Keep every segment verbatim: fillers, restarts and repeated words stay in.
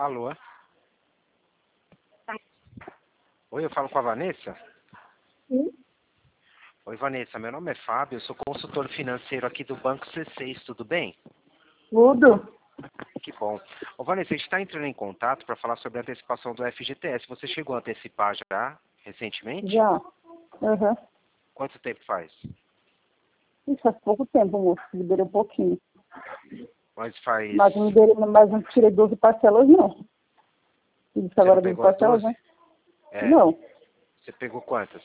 Alô? Oi, eu falo com a Vanessa? Sim. Oi, Vanessa, meu nome é Fábio, eu sou consultor financeiro aqui do Banco C seis, tudo bem? Tudo? Que bom. Ô, Vanessa, a gente está entrando em contato para falar sobre a antecipação do F G T S. Você chegou a antecipar já, recentemente? Já. Aham. Quanto tempo faz? Isso faz pouco tempo, moço. Liberei um pouquinho. Mas faz... Mas não, liberei, mas não tirei doze parcelas, não. Isso Você agora não doze pegou as parcelas, doze? né? É. Não. Você pegou quantas?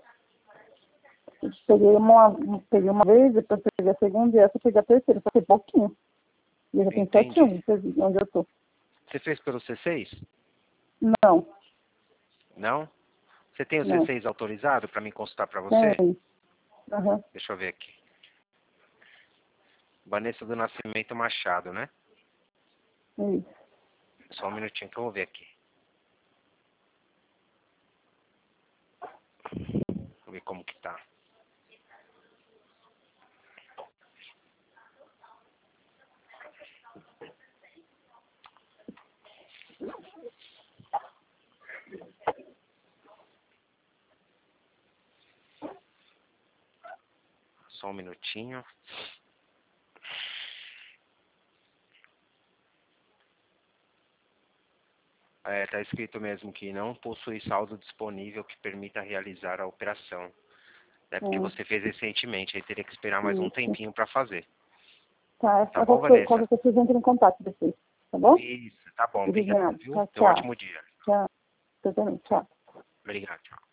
Peguei uma, peguei uma vez, depois peguei a segunda e essa eu peguei a terceira. Só que pouquinho. E eu já tenho sete Entendi. anos, vocês viram onde eu tô. Você fez pelo C seis? Não. Não? Você tem o Não. C seis autorizado para me consultar para você? Tem. Aham. Deixa eu ver aqui. Vanessa do Nascimento Machado, né? Isso. Só um minutinho que eu vou ver aqui. Vou ver como que tá. Só um minutinho. É, tá escrito mesmo que não possui saldo disponível que permita realizar a operação. É porque É. você fez recentemente, aí teria que esperar mais um Isso. tempinho para fazer. Tá. Tá bom, Qualquer, Vanessa? qualquer coisa vocês entrem em contato depois. Tá bom? Isso, tá bom. Obrigado, Obrigada. viu? Tchau, Tenha um tchau. ótimo dia. Tchau. Você também. Tchau. Obrigado, tchau.